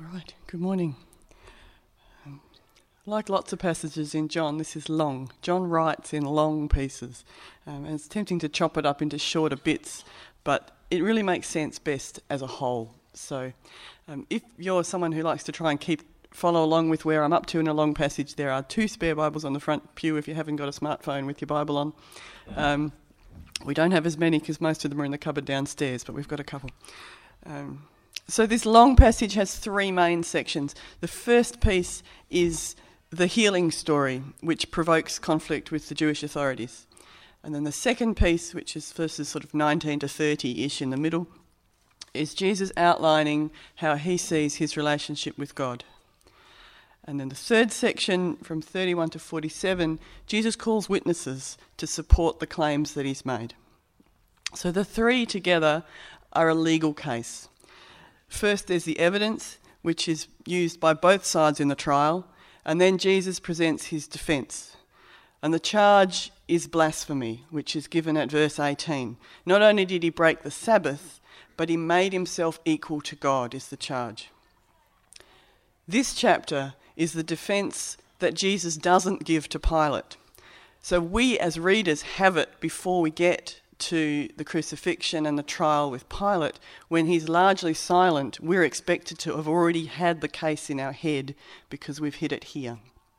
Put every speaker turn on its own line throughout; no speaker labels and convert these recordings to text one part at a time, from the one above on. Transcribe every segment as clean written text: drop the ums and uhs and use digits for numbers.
All right, good morning. Like lots of passages in John, this is long. John writes in long pieces, and it's tempting to chop it up into shorter bits, but it really makes sense best as a whole. So if you're someone who likes to try and follow along with where I'm up to in a long passage, there are 2 spare Bibles on the front pew if you haven't got a smartphone with your Bible on. We don't have as many because most of them are in the cupboard downstairs, but we've got a couple. So this long passage has 3 main sections. The first piece is the healing story, which provokes conflict with the Jewish authorities. And then the second piece, which is verses sort of 19 to 30-ish in the middle, is Jesus outlining how he sees his relationship with God. And then the third section, from 31 to 47, Jesus calls witnesses to support the claims that he's made. So the 3 together are a legal case. First, there's the evidence, which is used by both sides in the trial, and then Jesus presents his defence. And the charge is blasphemy, which is given at verse 18. Not only did he break the Sabbath, but he made himself equal to God, is the charge. This chapter is the defence that Jesus doesn't give to Pilate. So we as readers have it before we get to the crucifixion and the trial with Pilate. When he's largely silent, we're expected to have already had the case in our head because we've hit it here.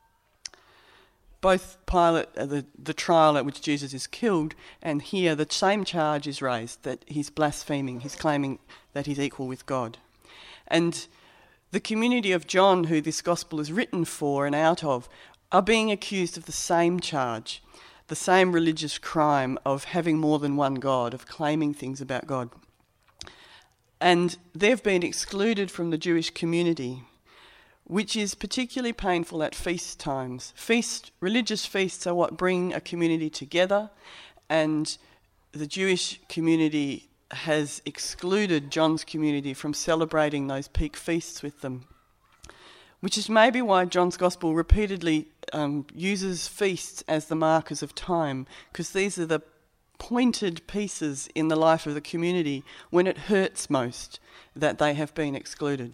Both Pilate, the trial at which Jesus is killed, and here the same charge is raised, that he's blaspheming, he's claiming that he's equal with God. And the community of John, who this gospel is written for and out of, are being accused of the same charge, the same religious crime of having more than one God, of claiming things about God. And they've been excluded from the Jewish community, which is particularly painful at feast times. Religious feasts are what bring a community together, and the Jewish community has excluded John's community from celebrating those peak feasts with them, which is maybe why John's Gospel repeatedly uses feasts as the markers of time, because these are the pointed pieces in the life of the community when it hurts most that they have been excluded.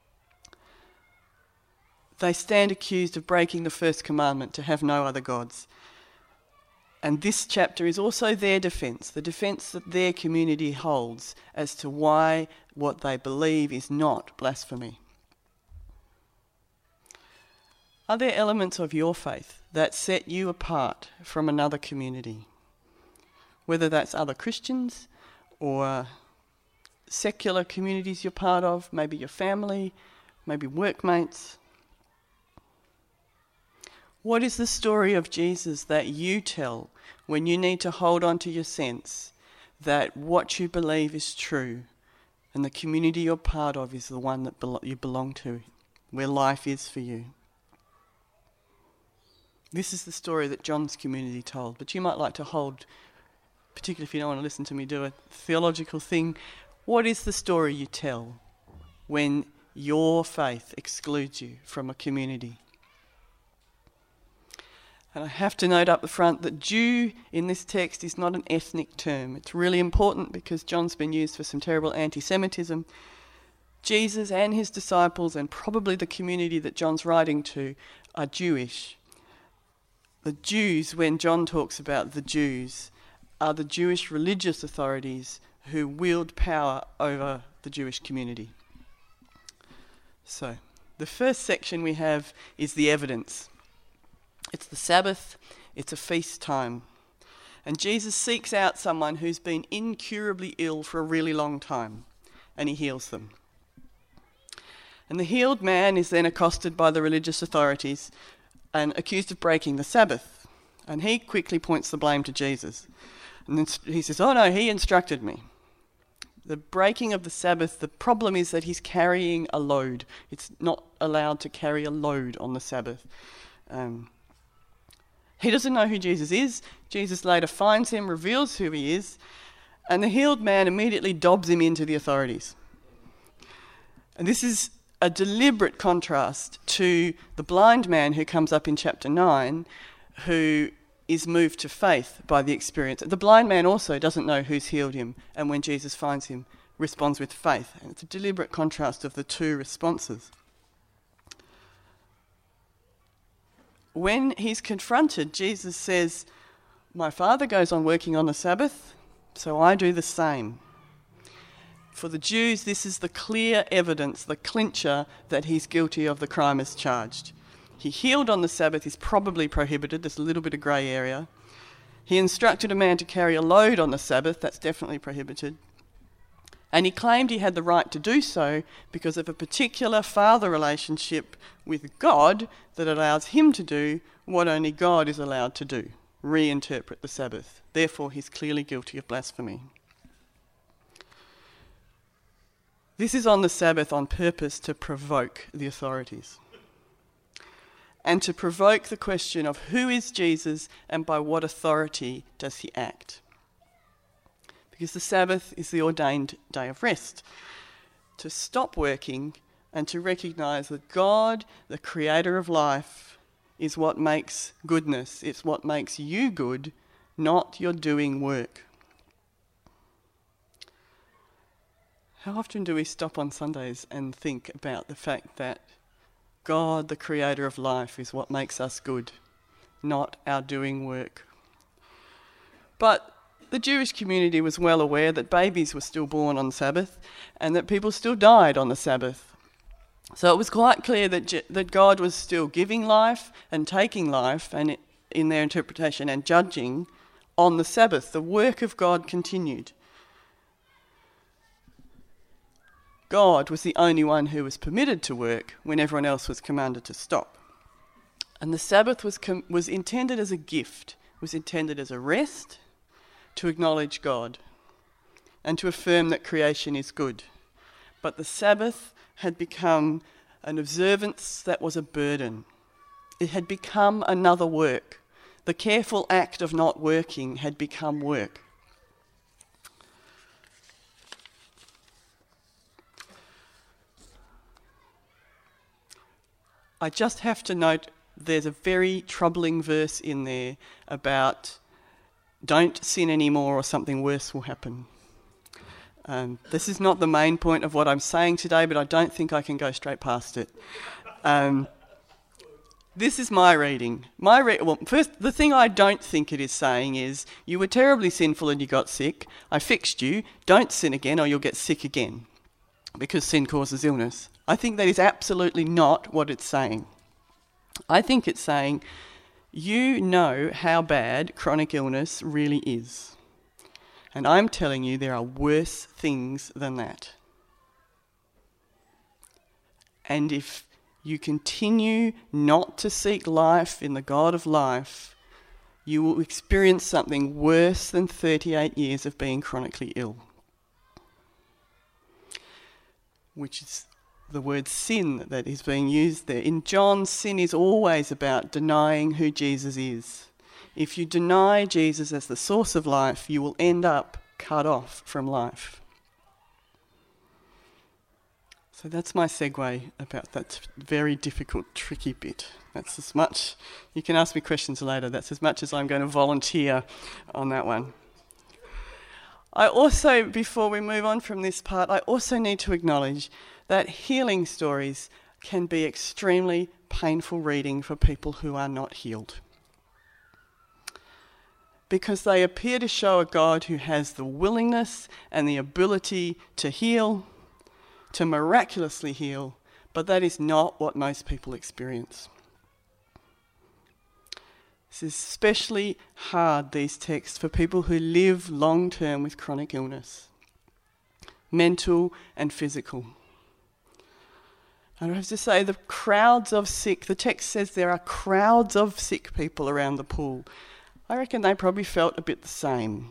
They stand accused of breaking the first commandment, to have no other gods. And this chapter is also their defence, the defence that their community holds as to why what they believe is not blasphemy. Are there elements of your faith that set you apart from another community? Whether that's other Christians or secular communities you're part of, maybe your family, maybe workmates. What is the story of Jesus that you tell when you need to hold on to your sense that what you believe is true and the community you're part of is the one that you belong to, where life is for you? This is the story that John's community told, but you might like to hold, particularly if you don't want to listen to me do a theological thing, what is the story you tell when your faith excludes you from a community? And I have to note up the front that Jew in this text is not an ethnic term. It's really important because John's been used for some terrible anti-Semitism. Jesus and his disciples, and probably the community that John's writing to, are Jewish. The Jews, when John talks about the Jews, are the Jewish religious authorities who wield power over the Jewish community. So, the first section we have is the evidence. It's the Sabbath, it's a feast time. And Jesus seeks out someone who's been incurably ill for a really long time, and he heals them. And the healed man is then accosted by the religious authorities and accused of breaking the Sabbath. And he quickly points the blame to Jesus. And then he says, oh no, he instructed me. The breaking of the Sabbath, the problem is that he's carrying a load. It's not allowed to carry a load on the Sabbath. He doesn't know who Jesus is. Jesus later finds him, reveals who he is, and the healed man immediately dobs him into the authorities. And this is a deliberate contrast to the blind man who comes up in chapter 9, who is moved to faith by the experience. The blind man also doesn't know who's healed him and when Jesus finds him, responds with faith. And it's a deliberate contrast of the two responses. When he's confronted, Jesus says, "My Father goes on working on the Sabbath, so I do the same." For the Jews, this is the clear evidence, the clincher, that he's guilty of the crime as charged. He healed on the Sabbath is probably prohibited. There's a little bit of grey area. He instructed a man to carry a load on the Sabbath. That's definitely prohibited. And he claimed he had the right to do so because of a particular father relationship with God that allows him to do what only God is allowed to do, reinterpret the Sabbath. Therefore, he's clearly guilty of blasphemy. This is on the Sabbath on purpose to provoke the authorities and to provoke the question of who is Jesus and by what authority does he act? Because the Sabbath is the ordained day of rest, to stop working and to recognise that God, the creator of life, is what makes goodness. It's what makes you good, not your doing work. How often do we stop on Sundays and think about the fact that God, the creator of life, is what makes us good, not our doing work? But the Jewish community was well aware that babies were still born on Sabbath and that people still died on the Sabbath. So it was quite clear that God was still giving life and taking life, and in their interpretation, and judging on the Sabbath. The work of God continued. God was the only one who was permitted to work when everyone else was commanded to stop. And the Sabbath was intended as a gift, was intended as a rest, to acknowledge God and to affirm that creation is good. But the Sabbath had become an observance that was a burden. It had become another work. The careful act of not working had become work. I just have to note there's a very troubling verse in there about don't sin anymore or something worse will happen. This is not the main point of what I'm saying today, but I don't think I can go straight past it. This is my reading. First, the thing I don't think it is saying is, you were terribly sinful and you got sick. I fixed you. Don't sin again or you'll get sick again, because sin causes illness. I think that is absolutely not what it's saying. I think it's saying, you know how bad chronic illness really is. And I'm telling you there are worse things than that. And if you continue not to seek life in the God of life, you will experience something worse than 38 years of being chronically ill. Which is the word sin that is being used there. In John, sin is always about denying who Jesus is. If you deny Jesus as the source of life, you will end up cut off from life. So that's my segue about that very difficult, tricky bit. That's as much, you can ask me questions later, that's as much as I'm going to volunteer on that one. I also, before we move on from this part, I also need to acknowledge that healing stories can be extremely painful reading for people who are not healed. Because they appear to show a God who has the willingness and the ability to heal, to miraculously heal, but that is not what most people experience. This is especially hard, these texts, for people who live long-term with chronic illness, mental and physical. And I have to say, the crowds of sick, the text says there are crowds of sick people around the pool. I reckon they probably felt a bit the same.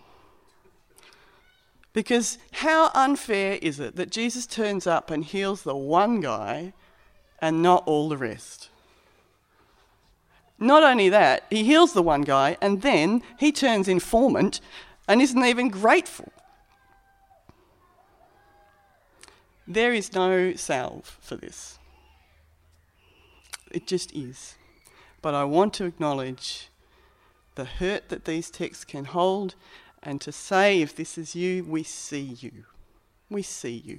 Because how unfair is it that Jesus turns up and heals the one guy and not all the rest? Not only that, he heals the one guy and then he turns informant and isn't even grateful. There is no salve for this. It just is. But I want to acknowledge the hurt that these texts can hold, and to say, if this is you, we see you. we see you.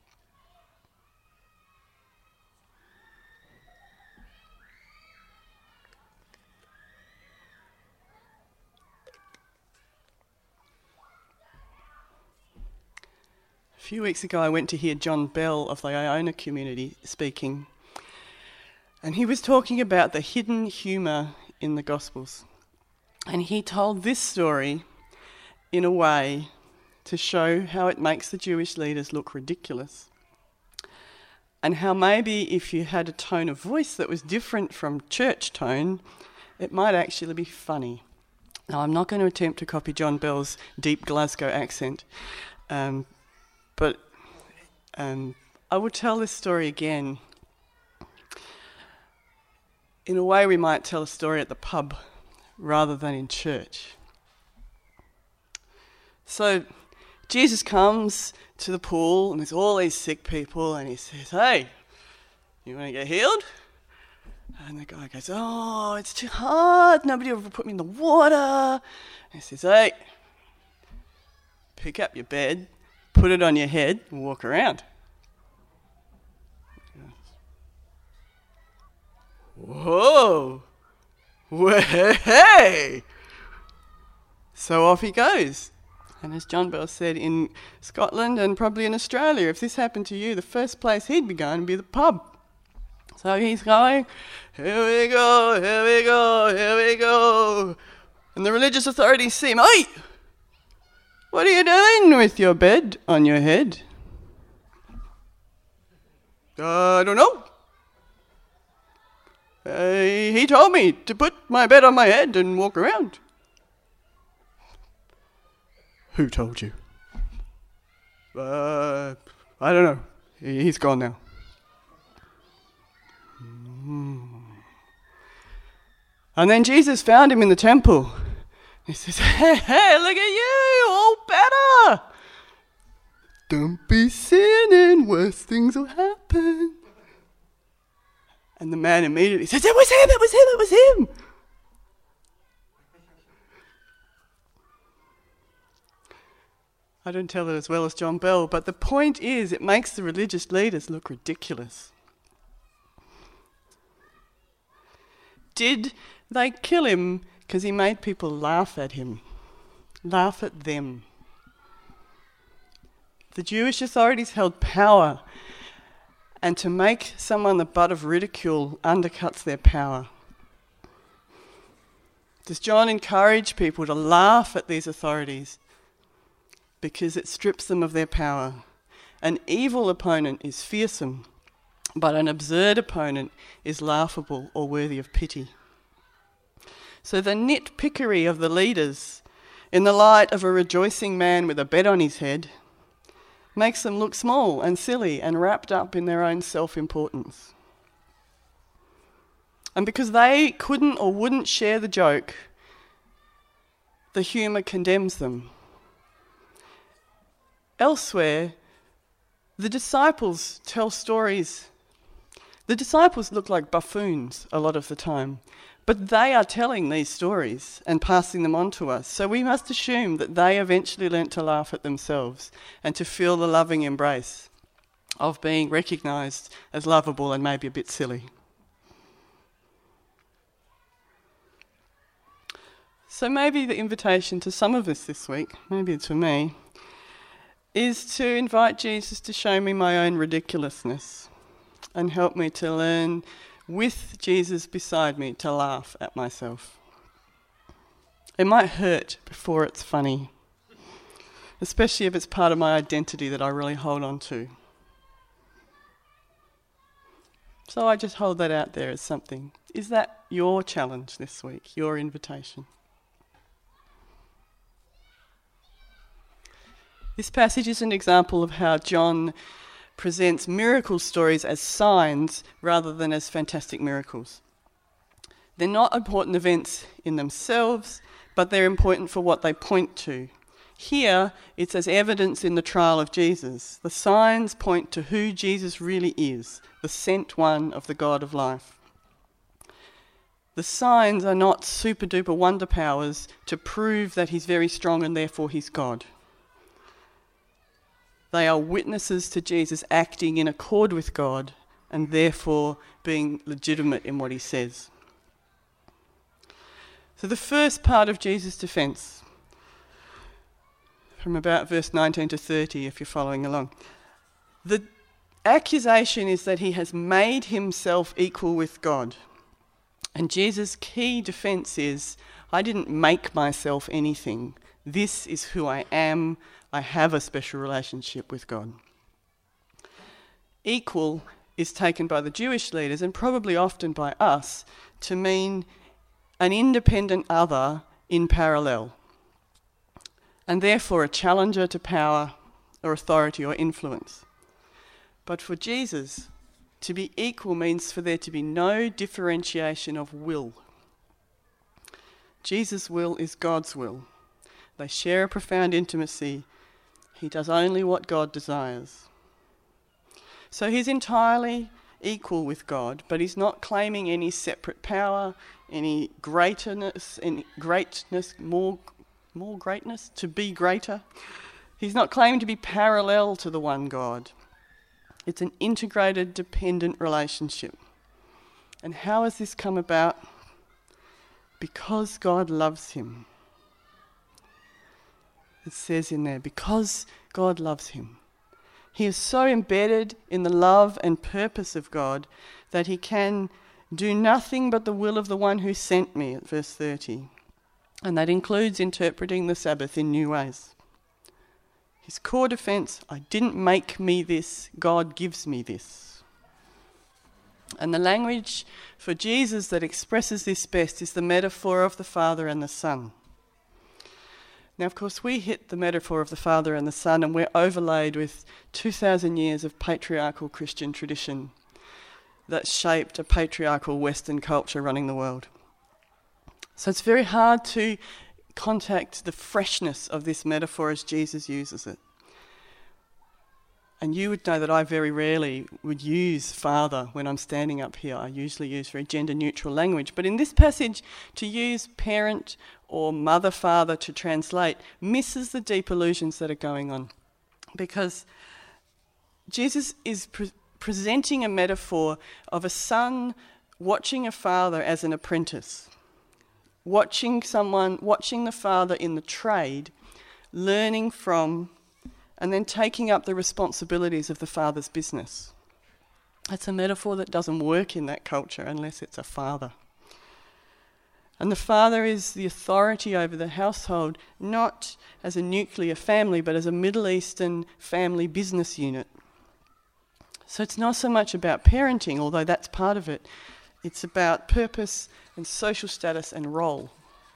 A few weeks ago I went to hear John Bell of the Iona community speaking, and he was talking about the hidden humour in the Gospels. And he told this story in a way to show how it makes the Jewish leaders look ridiculous, and how maybe if you had a tone of voice that was different from church tone, it might actually be funny. Now, I'm not going to attempt to copy John Bell's deep Glasgow accent, but I will tell this story again in a way we might tell a story at the pub rather than in church. So Jesus comes to the pool and there's all these sick people, and he says, "Hey, you want to get healed?" And the guy goes, "Oh, it's too hard. Nobody ever put me in the water." And he says, "Hey, pick up your bed, put it on your head and walk around." Whoa! Hey! So off he goes. And as John Bell said, in Scotland and probably in Australia, if this happened to you, the first place he'd be going would be the pub. So he's going, "Here we go, here we go, here we go." And the religious authorities see him. "Oi! What are you doing with your bed on your head?" "I don't know. He told me to put my bed on my head and walk around." "Who told you?" I don't know. He's gone now." And then Jesus found him in the temple. He says, "Hey, look at you, all better. Don't be sinning, worse things will happen." And the man immediately says, "It was him, it was him, it was him." I don't tell it as well as John Bell, but the point is it makes the religious leaders look ridiculous. Did they kill him because he made people laugh at him? Laugh at them? The Jewish authorities held power, and to make someone the butt of ridicule undercuts their power. Does John encourage people to laugh at these authorities because it strips them of their power? An evil opponent is fearsome, but an absurd opponent is laughable or worthy of pity. So the nitpickery of the leaders, in the light of a rejoicing man with a bed on his head, makes them look small and silly and wrapped up in their own self-importance. And because they couldn't or wouldn't share the joke, the humour condemns them. Elsewhere, the disciples tell stories. The disciples look like buffoons a lot of the time, but they are telling these stories and passing them on to us. So we must assume that they eventually learnt to laugh at themselves and to feel the loving embrace of being recognised as lovable and maybe a bit silly. So maybe the invitation to some of us this week, maybe it's for me, is to invite Jesus to show me my own ridiculousness and help me to learn, with Jesus beside me, to laugh at myself. It might hurt before it's funny, especially if it's part of my identity that I really hold on to. So I just hold that out there as something. Is that your challenge this week, your invitation? This passage is an example of how John presents miracle stories as signs rather than as fantastic miracles. They're not important events in themselves, but they're important for what they point to. Here, it's as evidence in the trial of Jesus. The signs point to who Jesus really is, the sent one of the God of life. The signs are not super-duper wonder powers to prove that he's very strong and therefore he's God. They are witnesses to Jesus acting in accord with God and therefore being legitimate in what he says. So the first part of Jesus' defence, from about verse 19 to 30, if you're following along, the accusation is that he has made himself equal with God. And Jesus' key defence is, I didn't make myself anything. This is who I am. I have a special relationship with God. Equal is taken by the Jewish leaders, and probably often by us, to mean an independent other in parallel, and therefore a challenger to power or authority or influence. But for Jesus, to be equal means for there to be no differentiation of will. Jesus' will is God's will. They share a profound intimacy. He does only what God desires. So he's entirely equal with God, but he's not claiming any separate power, any greatness, more greatness, to be greater. He's not claiming to be parallel to the one God. It's an integrated, dependent relationship. And how has this come about? Because God loves him. It says in there, because God loves him. He is so embedded in the love and purpose of God that he can do nothing but the will of the one who sent me, at verse 30. And that includes interpreting the Sabbath in new ways. His core defence, I didn't make me this, God gives me this. And the language for Jesus that expresses this best is the metaphor of the Father and the Son. Now, of course, we hit the metaphor of the Father and the Son, and we're overlaid with 2,000 years of patriarchal Christian tradition that shaped a patriarchal Western culture running the world. So it's very hard to contact the freshness of this metaphor as Jesus uses it. And you would know that I very rarely would use father when I'm standing up here. I usually use very gender-neutral language. But in this passage, to use parent or mother, father to translate misses the deep illusions that are going on. Because Jesus is presenting a metaphor of a son watching a father as an apprentice. Watching the father in the trade, learning from, and then taking up the responsibilities of the father's business. That's a metaphor that doesn't work in that culture unless it's a father. And the father is the authority over the household, not as a nuclear family, but as a Middle Eastern family business unit. So it's not so much about parenting, although that's part of it. It's about purpose and social status and role.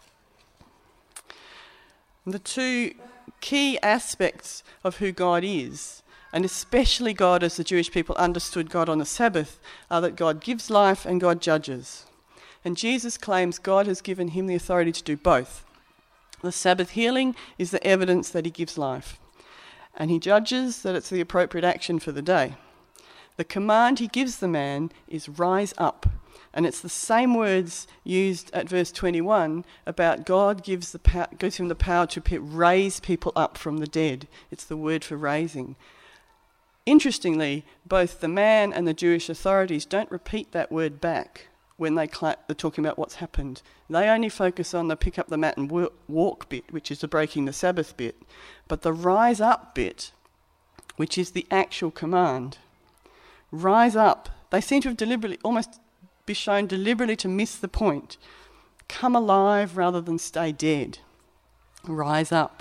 The two key aspects of who God is, and especially God as the Jewish people understood God on the Sabbath, are that God gives life and God judges. And Jesus claims God has given him the authority to do both. The Sabbath healing is the evidence that he gives life, and he judges that it's the appropriate action for the day. The command he gives the man is rise up. And it's the same words used at verse 21 about God gives him the power to raise people up from the dead. It's the word for raising. Interestingly, both the man and the Jewish authorities don't repeat that word back when they're talking about what's happened. They only focus on the pick up the mat and walk bit, which is the breaking the Sabbath bit. But the rise up bit, which is the actual command, rise up. They seem to have almost be shown deliberately to miss the point. Come alive rather than stay dead. Rise up.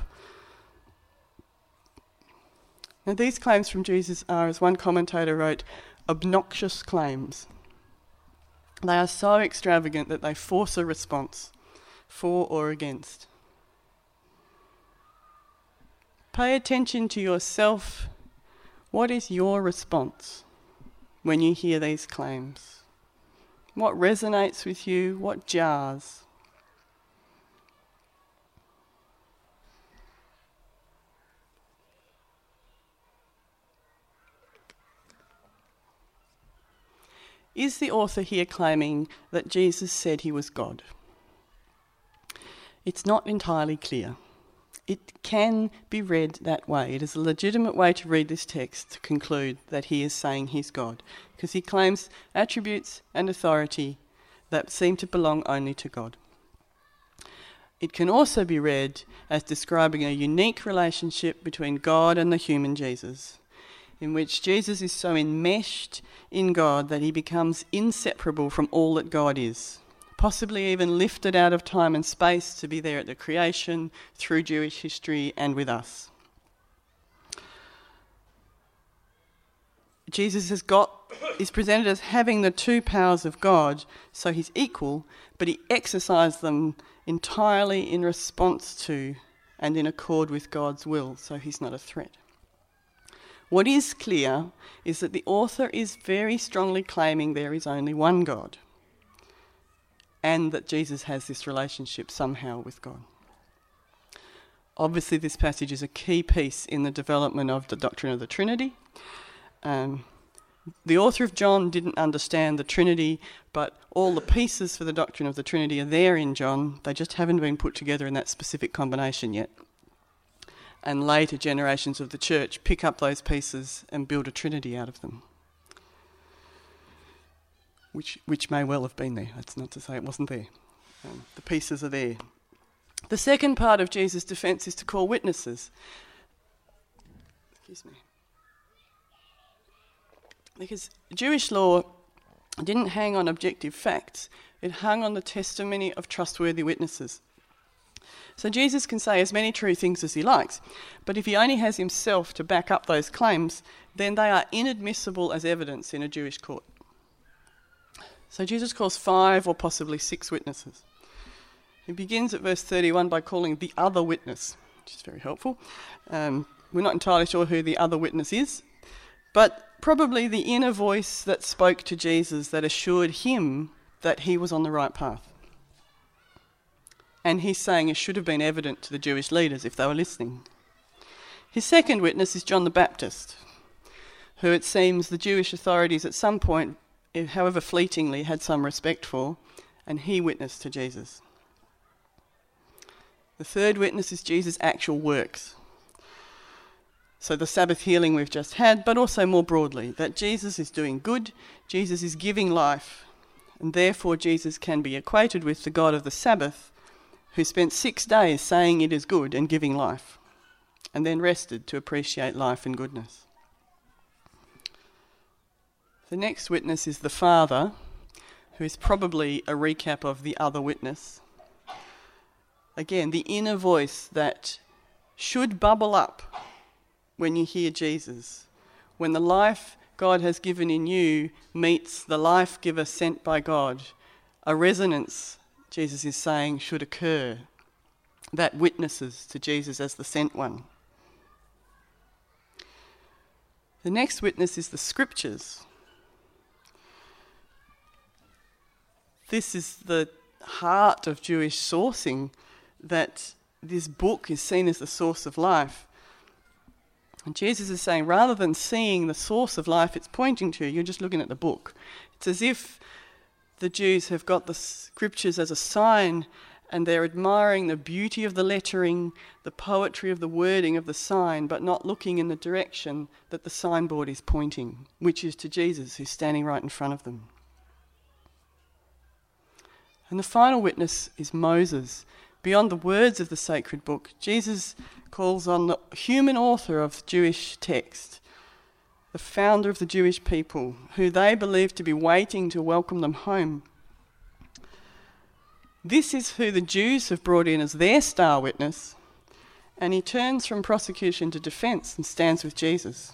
Now these claims from Jesus are, as one commentator wrote, obnoxious claims. They are so extravagant that they force a response, for or against. Pay attention to yourself. What is your response when you hear these claims? What resonates with you? What jars? Is the author here claiming that Jesus said he was God? It's not entirely clear. It can be read that way. It is a legitimate way to read this text to conclude that he is saying he's God, because he claims attributes and authority that seem to belong only to God. It can also be read as describing a unique relationship between God and the human Jesus, in which Jesus is so enmeshed in God that he becomes inseparable from all that God is, possibly even lifted out of time and space to be there at the creation, through Jewish history, and with us. Jesus is presented as having the two powers of God, so he's equal, but he exercises them entirely in response to and in accord with God's will, so he's not a threat. What is clear is that the author is very strongly claiming there is only one God, and that Jesus has this relationship somehow with God. Obviously, this passage is a key piece in the development of the doctrine of the Trinity. The author of John didn't understand the Trinity, but all the pieces for the doctrine of the Trinity are there in John. They just haven't been put together in that specific combination yet. And later generations of the church pick up those pieces and build a Trinity out of them, which may well have been there. That's not to say it wasn't there. The pieces are there. The second part of Jesus' defence is to call witnesses. Excuse me. Because Jewish law didn't hang on objective facts, it hung on the testimony of trustworthy witnesses. So Jesus can say as many true things as he likes, but if he only has himself to back up those claims, then they are inadmissible as evidence in a Jewish court. So Jesus calls 5 or possibly 6 witnesses. He begins at verse 31 by calling the other witness, which is very helpful. We're not entirely sure who the other witness is, but probably the inner voice that spoke to Jesus that assured him that he was on the right path. And he's saying it should have been evident to the Jewish leaders if they were listening. His second witness is John the Baptist, who it seems the Jewish authorities at some point, however fleetingly, had some respect for, and he witnessed to Jesus. The third witness is Jesus' actual works. So the Sabbath healing we've just had, but also more broadly, that Jesus is doing good, Jesus is giving life, and therefore Jesus can be equated with the God of the Sabbath, who spent 6 days saying it is good and giving life, and then rested to appreciate life and goodness. The next witness is the Father, who is probably a recap of the other witness. Again, the inner voice that should bubble up when you hear Jesus, when the life God has given in you meets the life giver sent by God, a resonance, Jesus is saying, should occur that witnesses to Jesus as the sent one. The next witness is the Scriptures. This is the heart of Jewish sourcing, that this book is seen as the source of life. And Jesus is saying, rather than seeing the source of life it's pointing to, you're just looking at the book. It's as if the Jews have got the Scriptures as a sign, and they're admiring the beauty of the lettering, the poetry of the wording of the sign, but not looking in the direction that the signboard is pointing, which is to Jesus, who's standing right in front of them. And the final witness is Moses. Beyond the words of the sacred book, Jesus calls on the human author of Jewish text, the founder of the Jewish people, who they believe to be waiting to welcome them home. This is who the Jews have brought in as their star witness, and he turns from prosecution to defence and stands with Jesus.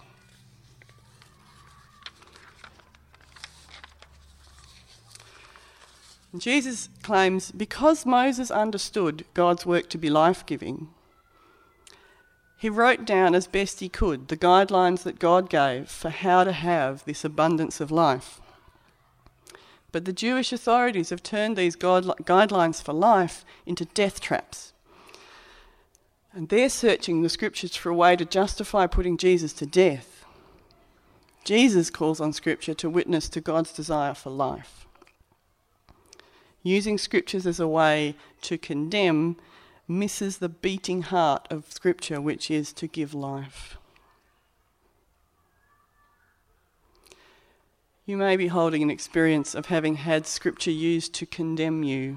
Jesus claims, because Moses understood God's work to be life-giving, he wrote down as best he could the guidelines that God gave for how to have this abundance of life. But the Jewish authorities have turned these guidelines for life into death traps. And they're searching the Scriptures for a way to justify putting Jesus to death. Jesus calls on Scripture to witness to God's desire for life, using Scriptures as a way to condemn misses the beating heart of Scripture, which is to give life. You may be holding an experience of having had Scripture used to condemn you.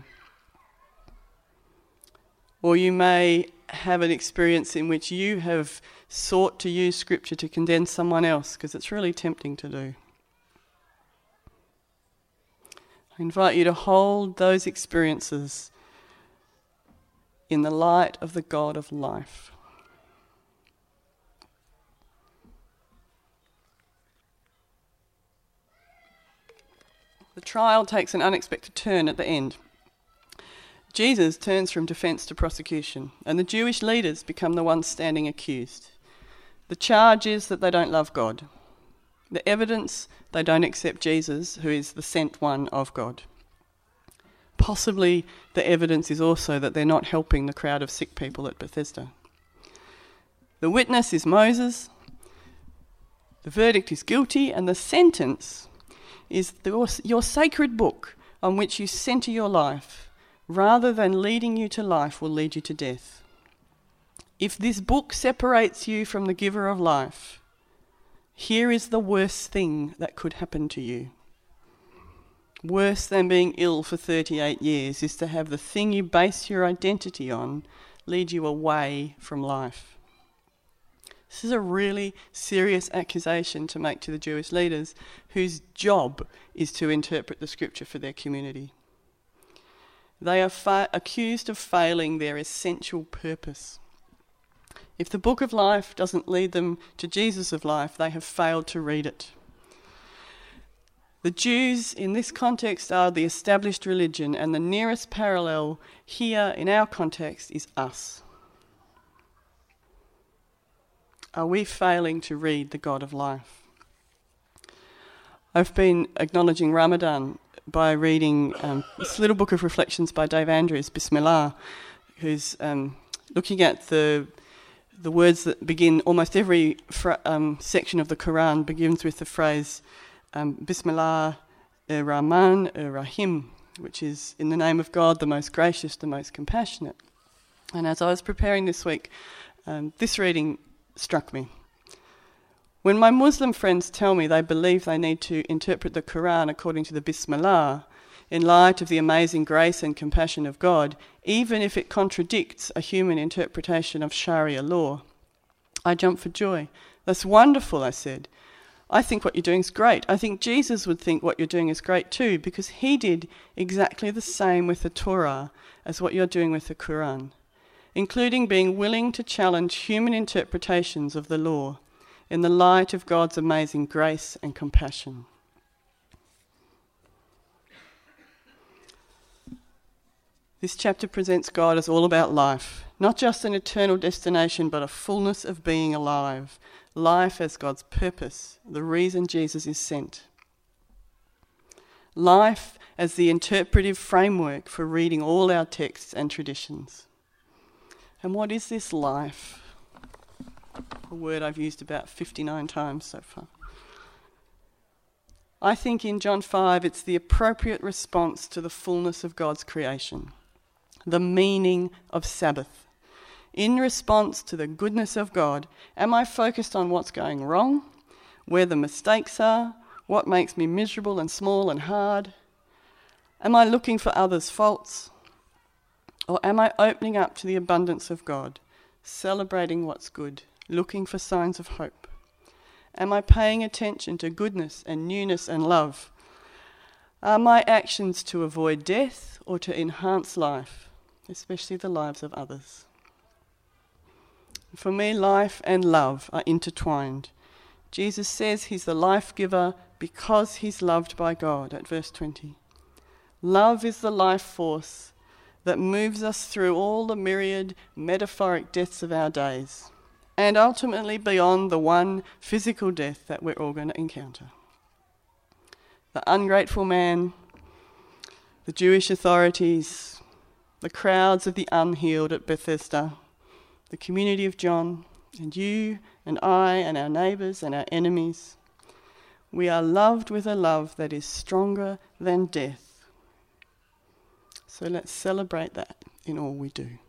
Or you may have an experience in which you have sought to use Scripture to condemn someone else, because it's really tempting to do. I invite you to hold those experiences in the light of the God of life. The trial takes an unexpected turn at the end. Jesus turns from defence to prosecution, and the Jewish leaders become the ones standing accused. The charge is that they don't love God. The evidence, they don't accept Jesus, who is the sent one of God. Possibly the evidence is also that they're not helping the crowd of sick people at Bethesda. The witness is Moses, the verdict is guilty, and the sentence is your sacred book on which you centre your life, rather than leading you to life, will lead you to death. If this book separates you from the giver of life, here is the worst thing that could happen to you. Worse than being ill for 38 years is to have the thing you base your identity on lead you away from life. This is a really serious accusation to make to the Jewish leaders, whose job is to interpret the Scripture for their community. They are accused of failing their essential purpose. If the book of life doesn't lead them to Jesus of life, they have failed to read it. The Jews in this context are the established religion, and the nearest parallel here in our context is us. Are we failing to read the God of life? I've been acknowledging Ramadan by reading this little book of reflections by Dave Andrews, Bismillah, who's looking at the words that begin, almost every section of the Quran begins with the phrase Bismillah ar-Rahman ar-Rahim, which is in the name of God, the most gracious, the most compassionate. And as I was preparing this week, this reading struck me. When my Muslim friends tell me they believe they need to interpret the Quran according to the Bismillah, in light of the amazing grace and compassion of God, even if it contradicts a human interpretation of Sharia law, I jump for joy. That's wonderful, I said. I think what you're doing is great. I think Jesus would think what you're doing is great too, because he did exactly the same with the Torah as what you're doing with the Quran, including being willing to challenge human interpretations of the law in the light of God's amazing grace and compassion. This chapter presents God as all about life, not just an eternal destination, but a fullness of being alive. Life as God's purpose, the reason Jesus is sent. Life as the interpretive framework for reading all our texts and traditions. And what is this life? A word I've used about 59 times so far. I think in John 5 it's the appropriate response to the fullness of God's creation, the meaning of Sabbath. In response to the goodness of God, am I focused on what's going wrong, where the mistakes are, what makes me miserable and small and hard? Am I looking for others' faults? Or am I opening up to the abundance of God, celebrating what's good, looking for signs of hope? Am I paying attention to goodness and newness and love? Are my actions to avoid death or to enhance life, especially the lives of others? For me, life and love are intertwined. Jesus says he's the life giver because he's loved by God at verse 20. Love is the life force that moves us through all the myriad metaphoric deaths of our days, and ultimately beyond the one physical death that we're all going to encounter. The ungrateful man, the Jewish authorities, the crowds of the unhealed at Bethesda, the community of John, and you and I and our neighbours and our enemies. We are loved with a love that is stronger than death. So let's celebrate that in all we do.